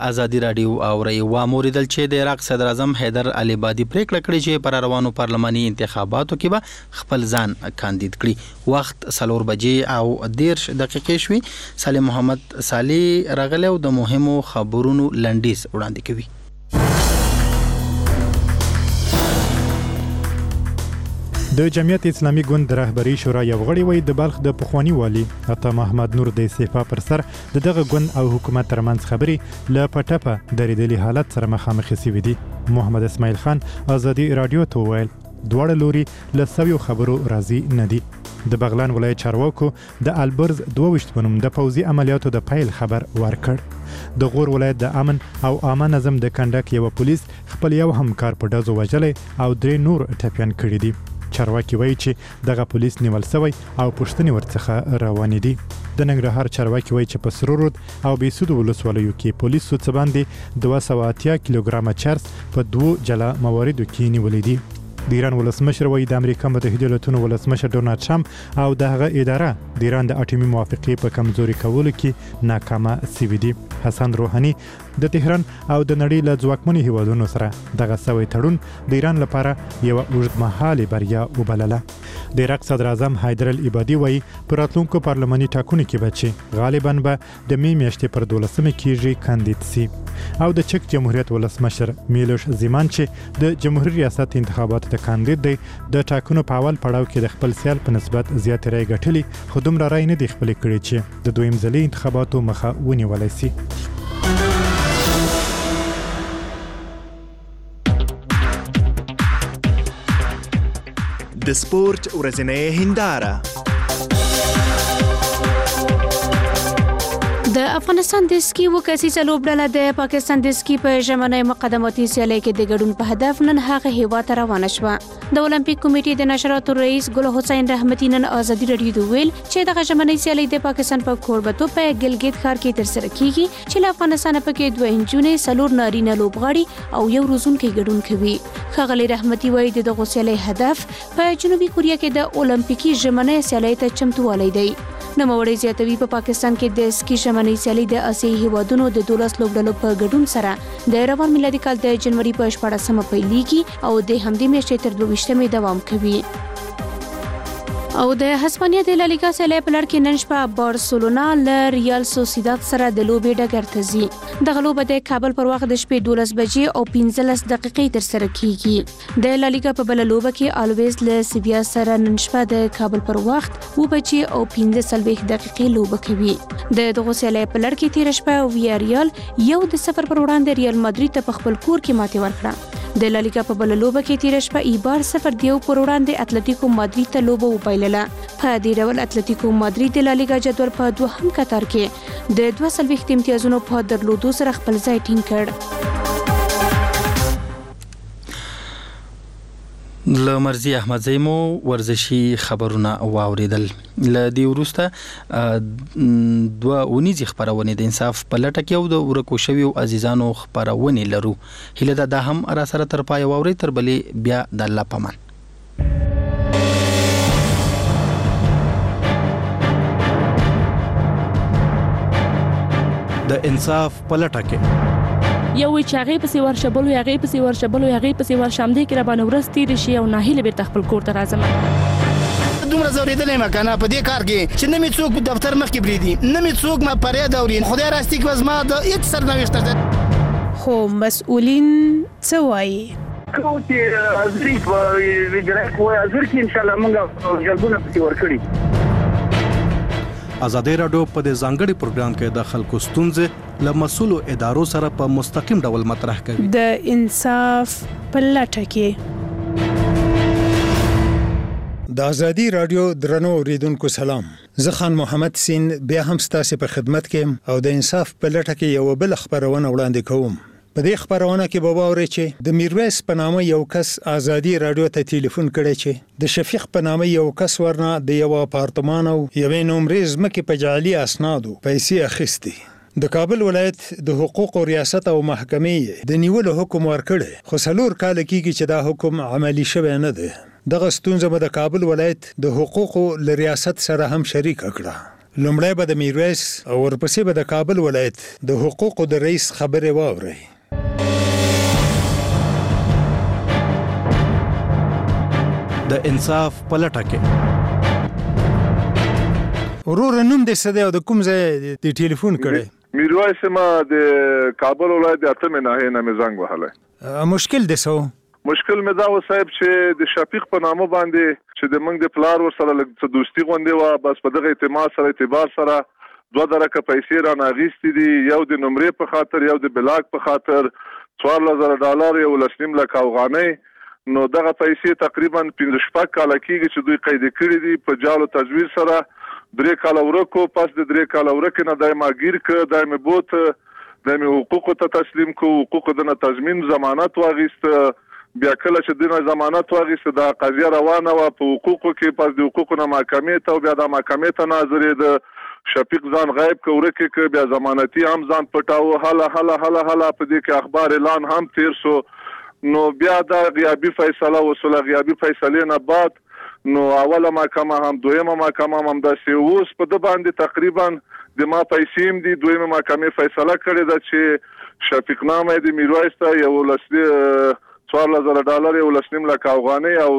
ازادي رادیو اوري واموریدل چې د عراق صدر اعظم حیدر العبادي پریکړه کړې چې پر روانو پارلماني انتخاباتو کې به خپل ځان کاندید کړي. وخت 4 بجې او 10 دقیقې شوي. سالم محمد صالح راغلی او د مهمو خبرونو لنډیز وړاندې کوي. د جمعیت اسلامي ګوند رهبری شورا یو غړي وای د بلخ د پخوانی والی عطا محمد نور د استعفا پر سر دغه ګوند او حکومت ترمنځ خبري ل پټپه درېدلي حالت سره مخامخ شوي دي. محمد اسماعیل خان ازادي رادیو ته ویل دواړه لوري له سویو خبرو راضي نه دي. د بغلان ولایت چارواکو د البرز 22 بنوم د پوزي عملیاتو د پیل خبر ورکړ. د غور ولایت د امن او عامه نظم د کنډک یو پولیس خپل یو همکار په ډزو وجلې او 3 نور ټپيان کړي دي. چارواکي وایي چې دغه پولیس نیول شوی او پښتني ورڅخه روان دي. د ننګرهار چارواکي وایي چې په سرورود او بیسود ولسوالیو کې پولیسو څه باندې 280 کیلوګرام چرس په 2 جلا مواردو کې نیولې دي. د ایران ولسمشر وایي د امریکا متحده ایالاتونو ولسمشر ډونالد ټرمپ او دغه اداره د ایران د اټومي موافقې په کمزوري کولو کې ناکامه شوي دي. حسن روحاني د تهران او د نړۍ له ځواکمنو هیوادونو سره دغه سوي تړون د ایران لپاره یو اوږدمهاله بریا وبلله. د عراق صدر اعظم حیدر العبادي وایي پر راتلونکو پارلماني ټاکنو کې بچي غالبا به د می میاشتې پر 12 کېږي کاندید سي. او د چک جمهوریت ولسمشر میلوش زیمان چې د جمهوریت ریاست انتخاباتو ته کاندید دی د ټاکنو په اول پړاو کې د خپل سیال په نسبت زیات رای ګټلي خو دومره رای نه دی خپل کړی چې د دویم ځلي انتخاباتو مخه ونیولای شي. د سپورت ورځنۍ هنداره. د افغانستان د سکی وکاسي لوبډله د پاکستان د سکی په ژمنۍ مقدماتي سیالۍ کې د ګډون په هدف نن هغه هیواد ته روانه شوه. د اولمپیک کمیټې د نشراتو رئیس ګل حسین رحمتي نن ازادي رادیو ته ویل چې دغه ژمنۍ سیالۍ د پاکستان په کوربتو په ګلګیت ښار کې ترسره کیږي چې له افغانستان پکې 2 انجونې 4 نارینه لوبغاړي او یو روزونکي ګډون کوي. ښاغلي رحمتي وایي د دغه سیالۍ هدف په جنوبي کوریا کې د اولمپیکي ژمنۍ سیالۍ ته چمتووالی دی. نوموړی زیاتوي په پاکستان کې د سکی ژمنۍ سیالۍ د آسیایي هیوادونو د 12 لوبډلو په ګډون سره د روان میلادي کال د جنوري په 14مه پیلېږي او د همدې میاشتې تر 22مې دوام کوي. او د هسپانیا د لالیګا سیالۍ په لړ کې نن شپه بارسلونا له ریال سوسیداد سره د لوبې ډګر ته ځي. دغه لوبه د کابل پر وخت د شپې 12 بجې او 15 دقیقې ترسره کیږي. د لالیګا په بل لوبه کې الویز له سیویا سره نن شپه د کابل پر وخت 2 بجې او 15 دقیقې لوبه کوي. د دغه سیالۍ په لړ کې تیر شپه ویاریال 1-0 پر وړاندې ریال مادرید ته په خپل کور کې ماتې ورکړه. د لالیګا په بل لوبه کې تیر شپه ایبار 0-1 پر وړاندې اتلتیکو مادرید ته لوبه وپیلله. په دې ډول اتلتیکو مادرید د لالیګا جدول په 2 کتار کې د 22 امتیازونو په درلودو سره خپل ځای ټینګ کړ. له مرزي احمدزی مو ورزشي خبرونه واوریدل. له دې وروسته 2 ونیزي خبرونه د انصاف په لټه کې او د ورکو شویو عزیزانو خبرونه لرو. هله دا هم را سره تر پای واوري تر بلې بیا د الله پامان. د انصاف په لټه کې یو چاغې پسې ورشبلو یاغې پسې ورشبلو یاغې پسې ورشمدې کې را باندې ورستې رشي او ناهیله بیرته خپل کور ته راځم. دومره زوریدلې مکنه په دې کار کې چې نه می څوک دفتر مخ کې بریدي نه می څوک ما پرې دوري خدای راستي کې وزما د هیڅ سرنوشت خو مسؤلین څه وایي کوتي ازریک ویګرک و ازریک ان شاء الله موږ جلبونه پکې ورکړي. ازادي رادیو په دې ځانګړي پروګرام کې د خلکو ستونزې له مسؤلو ادارو سره په مستقیم ډول مطرح کوي. د انصاف په لټه کې د ازادي رادیو درنو اوریدونکو سلام. زه خان محمد سین بیا هم ستاسو په خدمت کې او د انصاف په لټه کې یو بل خبرونه وړاندې کوم. په دې خبرونه کې به واورئ چې د میرویس په نامه یو کس ازادي رادیو ته ټلیفون کړی چې د شفیق په نامه یو کس ورنه د یو اپارتمان او یوې نومرې ځمکې په جعلي اسنادو پیسې اخیستې. د کابل ولایت د حقوقو ریاست او محکمې د نیولو حکم ورکړی خو 4 کال کېږي چې دا حکم عملی شوی نه دی. دغه ستونزه به د کابل ولایت د حقوقو ریاست سره هم شریک کړه. لومړی به د میرویس او ورپسې به د کابل ولایت د حقوقو د رئیس خبرې واورئ. د انصاف پلټه کې ورور نوم دې څه دی او د کوم ځای د ټلیفون کړی؟ میرویس ما د کابل ولایت د اتمې ناحیې نه مې زنګ وهلی. مشکل دې څه و؟ مشکل مې دا و صاحب چې د شفیق په نامه باندې چې د موږ د پلار ورسره لږ څه دوستي غوندې وه، بس په دغه اعتبار سره 2 درکه پیسې رانه اخیستې دي، یو د نمرې په خاطر، یو د بلاک په خاطر، $14,000 یو 19 لک افغانۍ. نو دغه پیسې تقریبا 15 کاله کېږي چې دوی قید کړي دي په جال او تجویز سره. 3 کاله ورکو، پس د 3 کاله ورکې نه دای ما ګیر کړ، دای مې بوت، دای مې حقوقو ته تسلیم کو، حقوقو دنه تضمین ضمانت واغیست. بیا کله چې دنه ضمانت واغیست د قضیه روانه و په حقوقو کې، پس د حقوقو نه محکمې ته، بیا د محکمې ته ناظرې د شفیق ځان غایب ک ورکې ک، بیا ضمانتي هم ځان پټاو، هله په دې کې اخبار اعلان هم تیر سو. نو بیا دا غیابی فیصله وصله، غیابی فیصله نه بعد نو اوله محکمه هم دویمه محکمه هم داسې اوس په د باندې تقریبا د ما پیسې هم دي. دویمه محکمې فیصله کړې ده چې شفیق نامه د میرویس ته یو $14,000 یو 19 لک افغانۍ او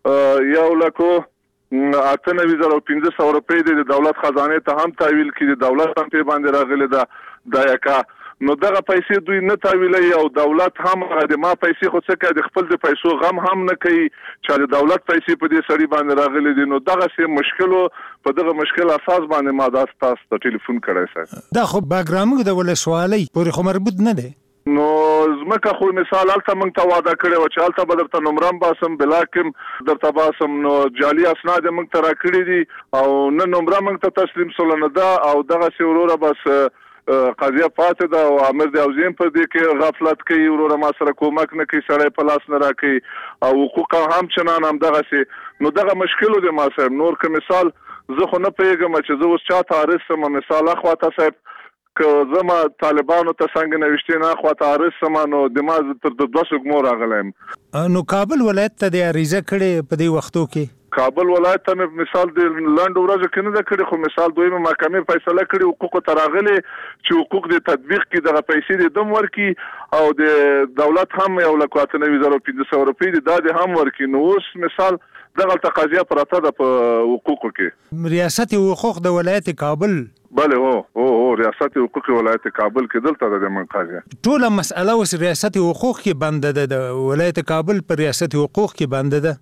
1,98,500 روپۍ د دولت خزانه ته هم تحویل کړي، د دولت هم په باندې راغلي ده دایکا. نو دغه پیسې دوی نه تحویلوي او دولت هم د ما پیسې خو څه کوي، د خپل د پیسو غم هم نه کوي چې د دولت پیسې په دې سړي باندې راغلي دي. نو دغه سه مشکلو په دغه مشکل اساس باندې ما تاسو ته ټلیفون کړی صاحب. دا خو باګرامو د ولسوالۍ پورې خو مربوط نه دی. نو زمکه خو مثال الته موږ ته وعده کړی و چې الته به درته نمرم باسم، بلاکم درته باسم. نو جعلي اسناد موږ ته راکړي دي او نه نمره موږ ته تسلیم سول نه ده او دغه سی وروره بس قضیه پاتې ده او امر د اوزیم په دې کې غفلت کوي، وروره ما سره کومک نه کوي، سړی په لاس نه راکوي او حقوق هم چنان هم دغه سي. نو دغه مشکلو دی ما صاحب. نور که مثال زه خو نه پوهېږم چې زه اوس چاته عارض سم، مثال اخواته صاحب که زما طالبانو ته څنګه نوشتې نه اخواته عارض سم، نو د ما تر 2 سګمو راغلی یم. نو کابل ولایت ته د عریضه کړې په دې وختو کې؟ کابل ولایت ته مثال د لنډ ورځو کې نه ده کړې، خو مثال دویمه محکمې فیصله کړې حقوقو ته راغلي چې حقوق د تطبیق کې دغه پیسې د دم ورکي او د دولت هم 1,98,500 روپۍ دي دا د هم ورکي. نو اوس مثال دغه تقاضا پراته ده په حقوقو کې. ریاست حقوق د ولایت کابل بله او ریاست حقوق ولایت کابل کې دلته د منقاضه ټوله مسأله اوس ریاست حقوق کې بنده ده، د ولایت کابل پر ریاست حقوق کې بنده ده.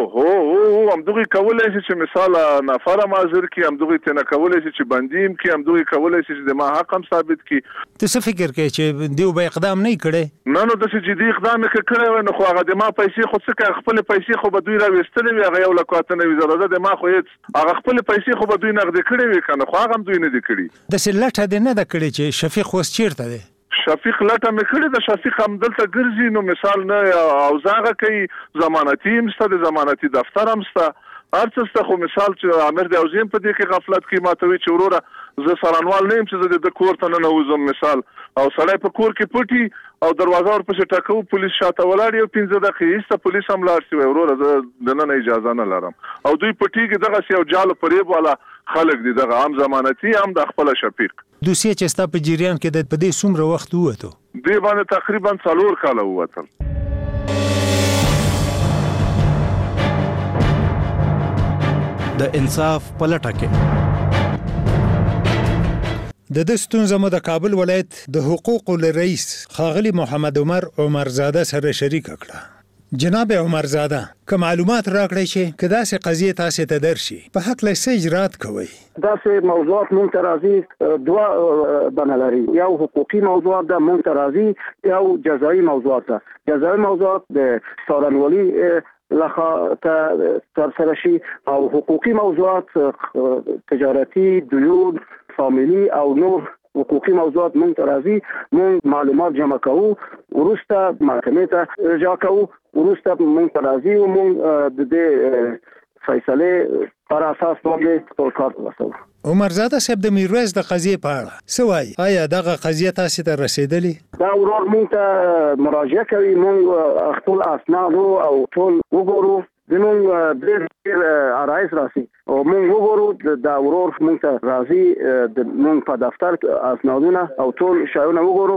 هم دوی کولای شي چې مثال نفر مازر کې، هم دوی تنه کولای شي چې بندیم کې، هم دوی کولای شي چې د ما حق هم ثابت کی. ته څه فکر کوي چې دیو به اقدام نه کړي؟ نه نو د څه جدي اقدام کړي نو خو هغه د ما پیسې خو څه کوي، خپل پیسې خو به دوی راوستلې وي، هغه یو لکواته نه وزره د ما خو هغه خپل پیسې خو به دوی نقد کړي وي کنه، خو هغه هم دوی نه دي کړي. د سلټه د نه د کړي چې شفیق اوس چیرته دی؟ شفیق لټه مې کړې د شفیق هم دلته ګرځي. نو مثال نه او زاغه کوي، ضمانتي هم سته، د ضمانتي دفتر هم سته، ارڅسته. خو مثال چې امر د اوزیم په دې کې غفلت کوي، ماتوي چې وروره زه سرانوال نه یم چې زه د کور ته نه وځم مثال، او سړی په کور کې پټي او دروازه ورپسې ټکو، پولیس شاته ولاړ یو 15 دقیقې ایسته پولیس هم لاړ شي، وروره زه دننه اجازه نه لرم او دوی پټیږي. دغه یو جال فریب والا خلک دي، دغه هم ضمانتي هم د خپل شفیق دوسیه چې ستا په جریان کې د پدې څومره وخت وته؟ دې باندې تقریبا 4 کاله وته. د انصاف پلټه کې د ستونزه مو د کابل ولایت د حقوقو رئیس ښاغلی محمد عمرزاده سره شریک کړه. جناب عمرزاده که معلومات راکړئ چې که داسې قضیې تاسې ته درشي په حق څه اجرات کوئ؟ داسې موضوعات مونږ ته راځي 2 بڼه لري، یو حقوقي موضوعات ده مونږ ته راځي، یو جزایي موضوعات ده. جزایي موضوعات د څارنوالي لخوا ترسره شي او حقوقي موضوعات تجارتي، دیون، فامیلی او نور حقوقي موضوعات مونږ ته راځي. مونږ معلومات جمع کوو، وروسته محکمې ته ارجاع کوو، وروسته مونږ ته راځي او مونږ د دې فیصله پر اساس باندې خپل کار وکړو. عمرزاده صاحب د میرویس د قضیې په اړه څه وایي؟ آیا دغه قضیه تاسې ته رسیدلې؟ دا ورور مونږ ته مراجعه کوي، مونږ خپل اسناد او ټول وګورو، زموږ ډېر ارایس راسي او موږ وګورو دا ورور موږ ته راځي د موږ په دفتر اسنادونه او ټول شایونه وګورو